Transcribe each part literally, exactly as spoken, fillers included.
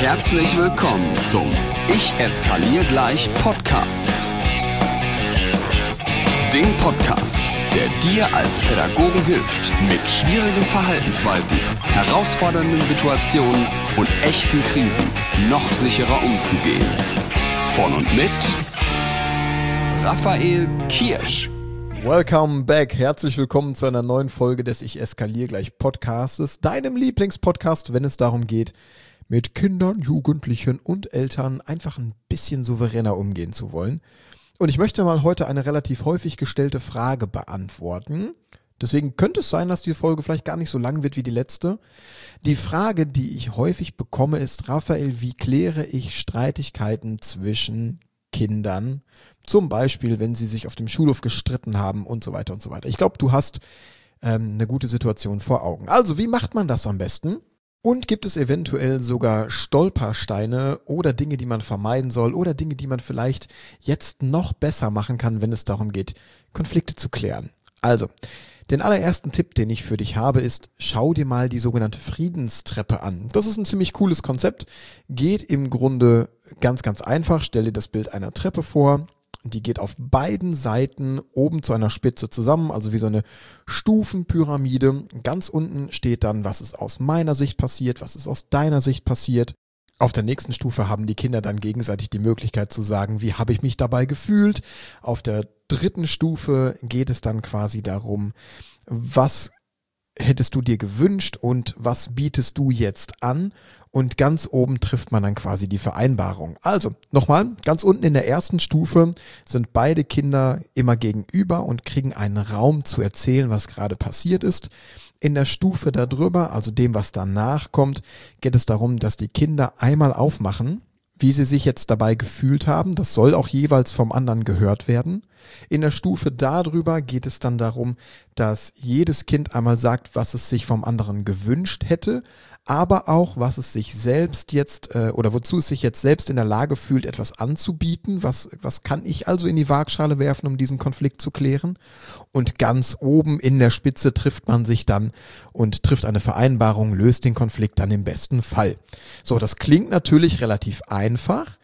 Herzlich willkommen zum Ich eskaliere gleich Podcast. Dem Podcast, der dir als Pädagogen hilft, mit schwierigen Verhaltensweisen, herausfordernden Situationen und echten Krisen noch sicherer umzugehen. Von und mit Raphael Kirsch. Welcome back, herzlich willkommen zu einer neuen Folge des Ich eskaliere gleich Podcastes, deinem Lieblingspodcast, wenn es darum geht, mit Kindern, Jugendlichen und Eltern einfach ein bisschen souveräner umgehen zu wollen. Und ich möchte mal heute eine relativ häufig gestellte Frage beantworten. Deswegen könnte es sein, dass die Folge vielleicht gar nicht so lang wird wie die letzte. Die Frage, die ich häufig bekomme, ist: Raphael, wie kläre ich Streitigkeiten zwischen Kindern? Zum Beispiel, wenn sie sich auf dem Schulhof gestritten haben und so weiter und so weiter. Ich glaube, du hast ähm, eine gute Situation vor Augen. Also, wie macht man das am besten? Und gibt es eventuell sogar Stolpersteine oder Dinge, die man vermeiden soll oder Dinge, die man vielleicht jetzt noch besser machen kann, wenn es darum geht, Konflikte zu klären? Also, den allerersten Tipp, den ich für dich habe, ist: Schau dir mal die sogenannte Friedenstreppe an. Das ist ein ziemlich cooles Konzept, geht im Grunde ganz, ganz einfach. Stell dir das Bild einer Treppe vor. Die geht auf beiden Seiten oben zu einer Spitze zusammen, also wie so eine Stufenpyramide. Ganz unten steht dann, was ist aus meiner Sicht passiert, was ist aus deiner Sicht passiert. Auf der nächsten Stufe haben die Kinder dann gegenseitig die Möglichkeit zu sagen, wie habe ich mich dabei gefühlt. Auf der dritten Stufe geht es dann quasi darum, was hättest du dir gewünscht und was bietest du jetzt an? Und ganz oben trifft man dann quasi die Vereinbarung. Also, nochmal, ganz unten in der ersten Stufe sind beide Kinder immer gegenüber und kriegen einen Raum zu erzählen, was gerade passiert ist. In der Stufe darüber, also dem, was danach kommt, geht es darum, dass die Kinder einmal aufmachen, wie sie sich jetzt dabei gefühlt haben. Das soll auch jeweils vom anderen gehört werden. In der Stufe darüber geht es dann darum, dass jedes Kind einmal sagt, was es sich vom anderen gewünscht hätte, aber auch, was es sich selbst jetzt äh, oder wozu es sich jetzt selbst in der Lage fühlt, etwas anzubieten. Was, was kann ich also in die Waagschale werfen, um diesen Konflikt zu klären? Und ganz oben in der Spitze trifft man sich dann und trifft eine Vereinbarung, löst den Konflikt dann im besten Fall. So, das klingt natürlich relativ einfach,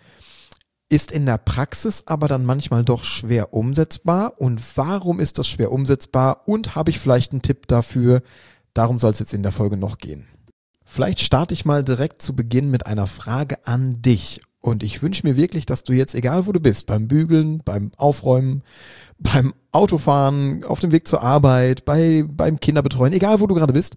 ist in der Praxis aber dann manchmal doch schwer umsetzbar. Und warum ist das schwer umsetzbar? Und habe ich vielleicht einen Tipp dafür? Darum soll es jetzt in der Folge noch gehen. Vielleicht starte ich mal direkt zu Beginn mit einer Frage an dich. Und ich wünsche mir wirklich, dass du jetzt, egal wo du bist, beim Bügeln, beim Aufräumen, beim Autofahren, auf dem Weg zur Arbeit, bei, beim Kinderbetreuen, egal wo du gerade bist,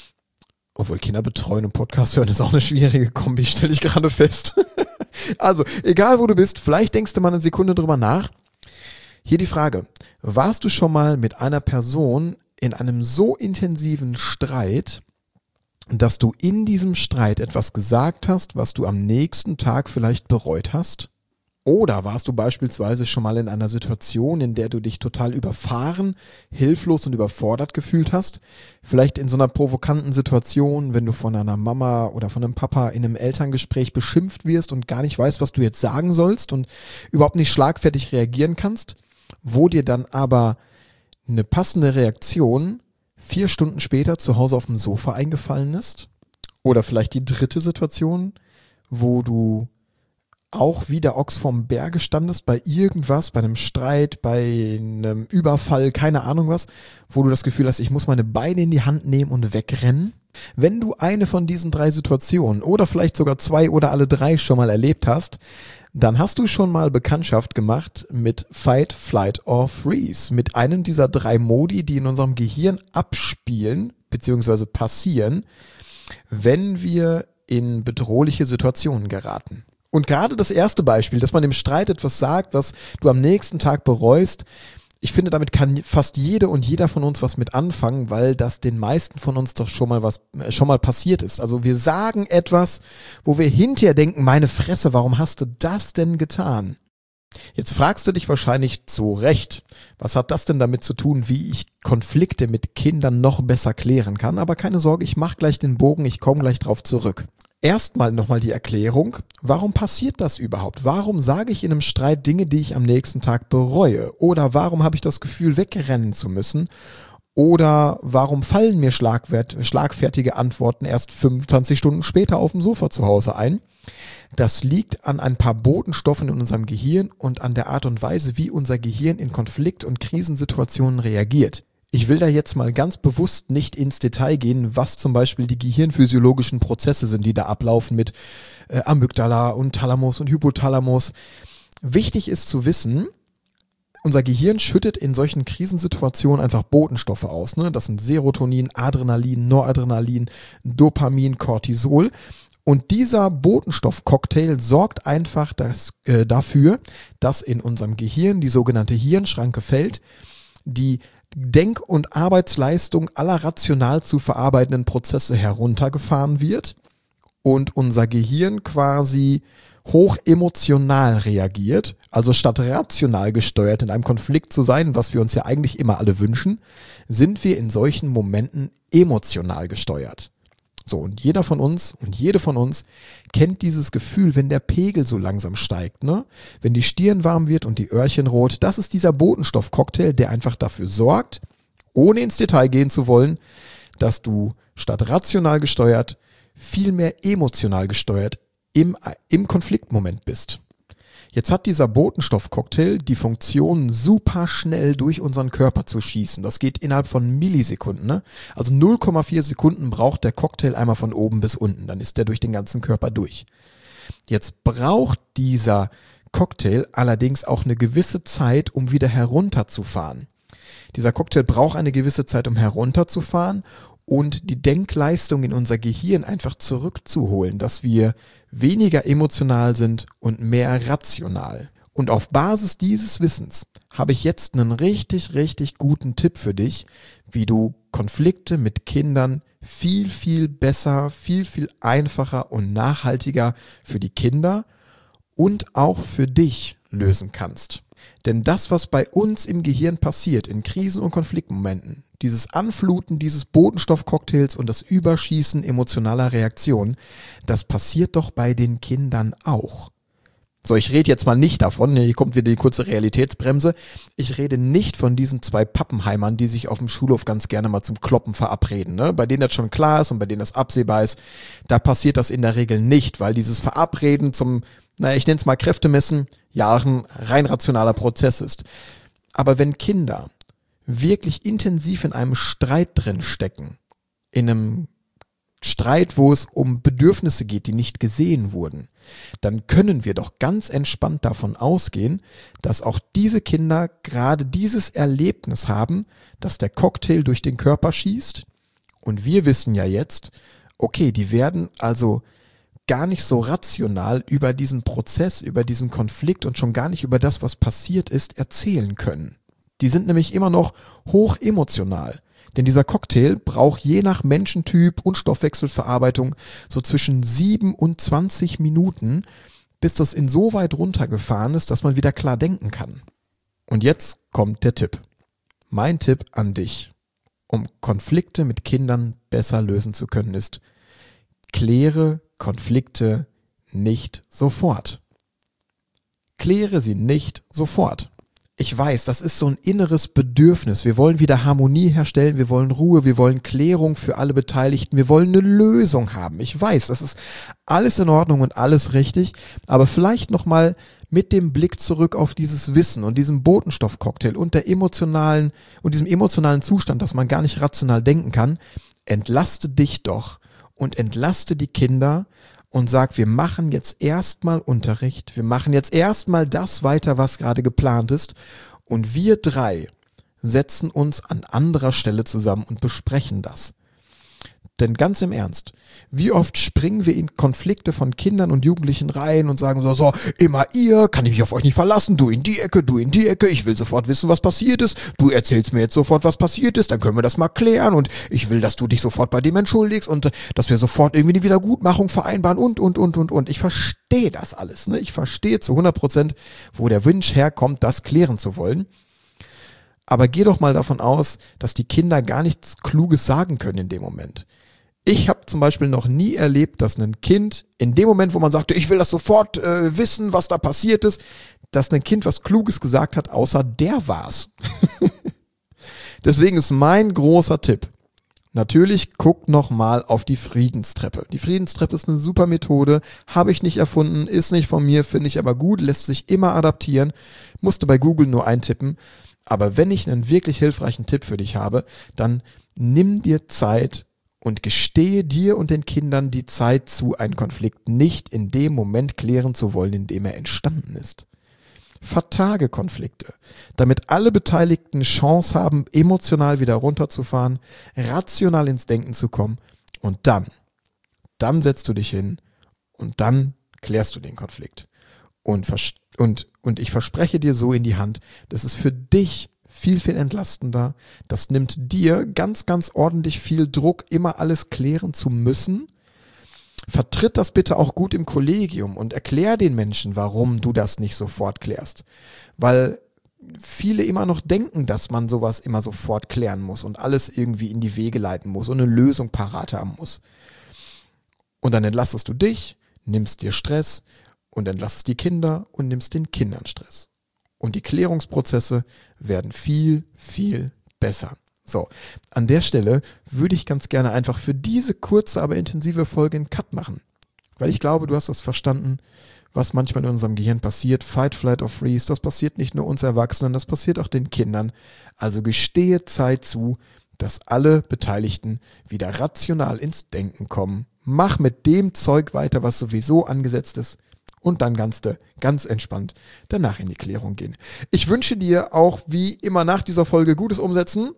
obwohl Kinderbetreuen und Podcast hören ist auch eine schwierige Kombi, stelle ich gerade fest. Also, egal wo du bist, vielleicht denkst du mal eine Sekunde drüber nach. Hier die Frage: Warst du schon mal mit einer Person in einem so intensiven Streit, dass du in diesem Streit etwas gesagt hast, was du am nächsten Tag vielleicht bereut hast? Oder warst du beispielsweise schon mal in einer Situation, in der du dich total überfahren, hilflos und überfordert gefühlt hast? Vielleicht in so einer provokanten Situation, wenn du von einer Mama oder von einem Papa in einem Elterngespräch beschimpft wirst und gar nicht weißt, was du jetzt sagen sollst und überhaupt nicht schlagfertig reagieren kannst, wo dir dann aber eine passende Reaktion vier Stunden später zu Hause auf dem Sofa eingefallen ist? Oder vielleicht die dritte Situation, wo du auch wie der Ochs vom Berge standest bei irgendwas, bei einem Streit, bei einem Überfall, keine Ahnung was, wo du das Gefühl hast, ich muss meine Beine in die Hand nehmen und wegrennen? Wenn du eine von diesen drei Situationen oder vielleicht sogar zwei oder alle drei schon mal erlebt hast, dann hast du schon mal Bekanntschaft gemacht mit Fight, Flight or Freeze, mit einem dieser drei Modi, die in unserem Gehirn abspielen bzw. passieren, wenn wir in bedrohliche Situationen geraten. Und gerade das erste Beispiel, dass man im Streit etwas sagt, was du am nächsten Tag bereust, ich finde, damit kann fast jede und jeder von uns was mit anfangen, weil das den meisten von uns doch schon mal was äh, schon mal passiert ist. Also wir sagen etwas, wo wir hinterher denken, meine Fresse, warum hast du das denn getan? Jetzt fragst du dich wahrscheinlich zu Recht, was hat das denn damit zu tun, wie ich Konflikte mit Kindern noch besser klären kann? Aber keine Sorge, ich mache gleich den Bogen, ich komme gleich drauf zurück. Erstmal nochmal die Erklärung, warum passiert das überhaupt? Warum sage ich in einem Streit Dinge, die ich am nächsten Tag bereue? Oder warum habe ich das Gefühl, wegrennen zu müssen? Oder warum fallen mir schlagwert, schlagfertige Antworten erst fünfundzwanzig Stunden später auf dem Sofa zu Hause ein? Das liegt an ein paar Botenstoffen in unserem Gehirn und an der Art und Weise, wie unser Gehirn in Konflikt- und Krisensituationen reagiert. Ich will da jetzt mal ganz bewusst nicht ins Detail gehen, was zum Beispiel die gehirnphysiologischen Prozesse sind, die da ablaufen mit äh, Amygdala und Thalamus und Hypothalamus. Wichtig ist zu wissen, unser Gehirn schüttet in solchen Krisensituationen einfach Botenstoffe aus. Ne? Das sind Serotonin, Adrenalin, Noradrenalin, Dopamin, Cortisol. Und dieser Botenstoffcocktail sorgt einfach das, äh, dafür, dass in unserem Gehirn die sogenannte Hirnschranke fällt, die Denk- und Arbeitsleistung aller rational zu verarbeitenden Prozesse heruntergefahren wird und unser Gehirn quasi hoch emotional reagiert, also statt rational gesteuert in einem Konflikt zu sein, was wir uns ja eigentlich immer alle wünschen, sind wir in solchen Momenten emotional gesteuert. So, und jeder von uns und jede von uns kennt dieses Gefühl, wenn der Pegel so langsam steigt, ne? Wenn die Stirn warm wird und die Öhrchen rot. Das ist dieser Botenstoffcocktail, der einfach dafür sorgt, ohne ins Detail gehen zu wollen, dass du statt rational gesteuert, viel mehr emotional gesteuert im, im Konfliktmoment bist. Jetzt hat dieser Botenstoffcocktail die Funktion, super schnell durch unseren Körper zu schießen. Das geht innerhalb von Millisekunden. Ne? Also null Komma vier Sekunden braucht der Cocktail einmal von oben bis unten. Dann ist der durch den ganzen Körper durch. Jetzt braucht dieser Cocktail allerdings auch eine gewisse Zeit, um wieder herunterzufahren. Dieser Cocktail braucht eine gewisse Zeit, um herunterzufahren und die Denkleistung in unser Gehirn einfach zurückzuholen, dass wir weniger emotional sind und mehr rational. Und auf Basis dieses Wissens habe ich jetzt einen richtig, richtig guten Tipp für dich, wie du Konflikte mit Kindern viel, viel besser, viel, viel einfacher und nachhaltiger für die Kinder und auch für dich lösen kannst. Denn das, was bei uns im Gehirn passiert, in Krisen- und Konfliktmomenten, dieses Anfluten dieses Botenstoffcocktails und das Überschießen emotionaler Reaktionen, das passiert doch bei den Kindern auch. So, ich rede jetzt mal nicht davon, hier kommt wieder die kurze Realitätsbremse, ich rede nicht von diesen zwei Pappenheimern, die sich auf dem Schulhof ganz gerne mal zum Kloppen verabreden, ne? Bei denen das schon klar ist und bei denen das absehbar ist, da passiert das in der Regel nicht, weil dieses Verabreden zum, naja, ich nenne es mal Kräftemessen, ja auch ein rein rationaler Prozess ist. Aber wenn Kinder wirklich intensiv in einem Streit drin stecken, in einem Streit, wo es um Bedürfnisse geht, die nicht gesehen wurden, dann können wir doch ganz entspannt davon ausgehen, dass auch diese Kinder gerade dieses Erlebnis haben, dass der Cocktail durch den Körper schießt. Und wir wissen ja jetzt, okay, die werden also gar nicht so rational über diesen Prozess, über diesen Konflikt und schon gar nicht über das, was passiert ist, erzählen können. Die sind nämlich immer noch hoch emotional. Denn dieser Cocktail braucht je nach Menschentyp und Stoffwechselverarbeitung so zwischen sieben und zwanzig Minuten, bis das insoweit runtergefahren ist, dass man wieder klar denken kann. Und jetzt kommt der Tipp. Mein Tipp an dich, um Konflikte mit Kindern besser lösen zu können, ist: Kläre Konflikte nicht sofort. Kläre sie nicht sofort. Ich weiß, das ist so ein inneres Bedürfnis. Wir wollen wieder Harmonie herstellen, wir wollen Ruhe, wir wollen Klärung für alle Beteiligten, wir wollen eine Lösung haben. Ich weiß, das ist alles in Ordnung und alles richtig, aber vielleicht nochmal mit dem Blick zurück auf dieses Wissen und diesem Botenstoffcocktail und der emotionalen und diesem emotionalen Zustand, dass man gar nicht rational denken kann. Entlaste dich doch und entlaste die Kinder und sag, wir machen jetzt erstmal Unterricht, wir machen jetzt erstmal das weiter, was gerade geplant ist, und wir drei setzen uns an anderer Stelle zusammen und besprechen das. Denn ganz im Ernst, wie oft springen wir in Konflikte von Kindern und Jugendlichen rein und sagen so, so, immer ihr, kann ich mich auf euch nicht verlassen, du in die Ecke, du in die Ecke, ich will sofort wissen, was passiert ist, du erzählst mir jetzt sofort, was passiert ist, dann können wir das mal klären und ich will, dass du dich sofort bei dem entschuldigst und äh, dass wir sofort irgendwie eine Wiedergutmachung vereinbaren und, und, und, und, und. Ich verstehe das alles, ne? Ich verstehe zu hundert Prozent, wo der Wunsch herkommt, das klären zu wollen. Aber geh doch mal davon aus, dass die Kinder gar nichts Kluges sagen können in dem Moment. Ich habe zum Beispiel noch nie erlebt, dass ein Kind in dem Moment, wo man sagte, ich will das sofort äh, wissen, was da passiert ist, dass ein Kind was Kluges gesagt hat, außer der war's. Deswegen ist mein großer Tipp, Natürlich guck nochmal auf die Friedenstreppe. Die Friedenstreppe ist eine super Methode, habe ich nicht erfunden, ist nicht von mir, finde ich aber gut, lässt sich immer adaptieren, musste bei Google nur eintippen. Aber wenn ich einen wirklich hilfreichen Tipp für dich habe, dann nimm dir Zeit und gestehe dir und den Kindern die Zeit zu, einen Konflikt nicht in dem Moment klären zu wollen, in dem er entstanden ist. Vertage Konflikte, damit alle Beteiligten Chance haben, emotional wieder runterzufahren, rational ins Denken zu kommen und dann, dann setzt du dich hin und dann klärst du den Konflikt. Und, und, und ich verspreche dir so in die Hand, das ist für dich viel, viel entlastender. Das nimmt dir ganz, ganz ordentlich viel Druck, immer alles klären zu müssen. Vertritt das bitte auch gut im Kollegium und erklär den Menschen, warum du das nicht sofort klärst. Weil viele immer noch denken, dass man sowas immer sofort klären muss und alles irgendwie in die Wege leiten muss und eine Lösung parat haben muss. Und dann entlastest du dich, nimmst dir Stress und entlastest die Kinder und nimmst den Kindern Stress. Und die Klärungsprozesse werden viel, viel besser. So, an der Stelle würde ich ganz gerne einfach für diese kurze, aber intensive Folge einen Cut machen. Weil ich glaube, du hast das verstanden, was manchmal in unserem Gehirn passiert. Fight, Flight or Freeze, das passiert nicht nur uns Erwachsenen, das passiert auch den Kindern. Also gestehe Zeit zu, dass alle Beteiligten wieder rational ins Denken kommen. Mach mit dem Zeug weiter, was sowieso angesetzt ist. Und dann ganz, ganz entspannt danach in die Klärung gehen. Ich wünsche dir auch wie immer nach dieser Folge gutes Umsetzen.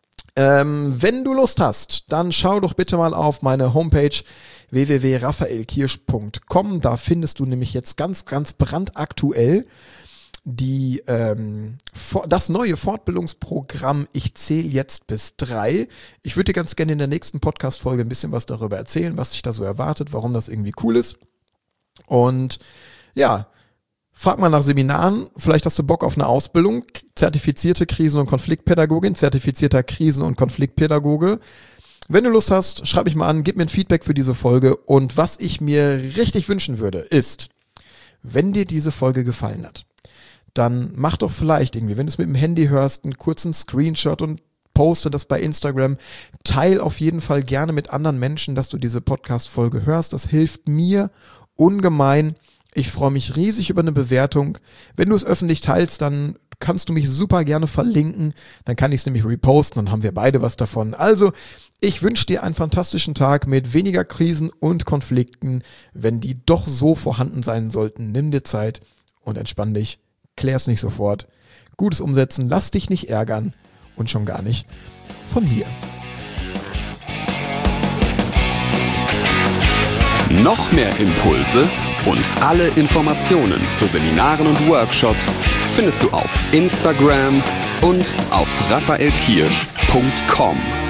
Ähm, wenn du Lust hast, dann schau doch bitte mal auf meine Homepage w w w punkt raphael kirsch punkt com. Da findest du nämlich jetzt ganz, ganz brandaktuell die, ähm, das neue Fortbildungsprogramm Ich zähle jetzt bis drei. Ich würde dir ganz gerne in der nächsten Podcast-Folge ein bisschen was darüber erzählen, was dich da so erwartet, warum das irgendwie cool ist. Und ja, frag mal nach Seminaren, vielleicht hast du Bock auf eine Ausbildung, zertifizierte Krisen- und Konfliktpädagogin, zertifizierter Krisen- und Konfliktpädagoge. Wenn du Lust hast, schreib mich mal an, gib mir ein Feedback für diese Folge und was ich mir richtig wünschen würde, ist, wenn dir diese Folge gefallen hat, dann mach doch vielleicht irgendwie, wenn du es mit dem Handy hörst, einen kurzen Screenshot und poste das bei Instagram. Teil auf jeden Fall gerne mit anderen Menschen, dass du diese Podcast-Folge hörst. Das hilft mir ungemein. Ich freue mich riesig über eine Bewertung. Wenn du es öffentlich teilst, dann kannst du mich super gerne verlinken. Dann kann ich es nämlich reposten, dann haben wir beide was davon. Also, ich wünsche dir einen fantastischen Tag mit weniger Krisen und Konflikten. Wenn die doch so vorhanden sein sollten, nimm dir Zeit und entspann dich. Klär's nicht sofort. Gutes Umsetzen, lass dich nicht ärgern und schon gar nicht von mir. Noch mehr Impulse und alle Informationen zu Seminaren und Workshops findest du auf Instagram und auf raphael kirsch punkt com.